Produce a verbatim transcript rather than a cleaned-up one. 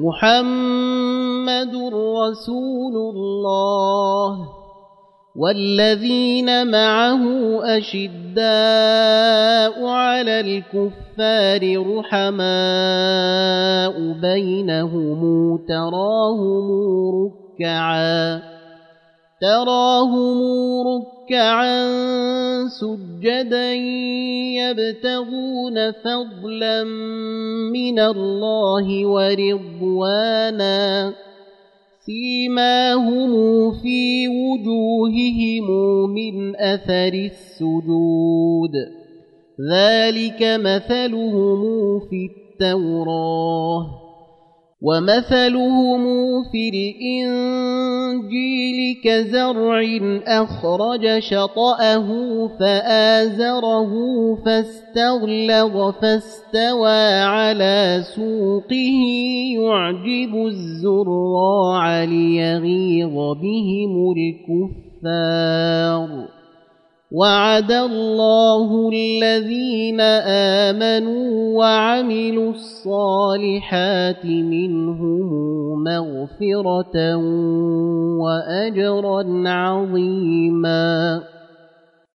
محمد رسول الله والذين معه أشداء على الكفار رحماء بينهم تراهم ركعا تراهم ركعا سجدا يبتغون فضلا من الله ورضوانا سيماهم في وجوههم من أثر السجود ذلك مثلهم في التوراة ومثلهم في الإنجيل كزرع أخرج شطأه فآزره فاستغلظ فاستوى على سوقه يعجب الزراع ليغيظ بهم الكفار وعد الله الذين آمنوا وعملوا الصالحات منهم مغفرة وأجرا عظيما.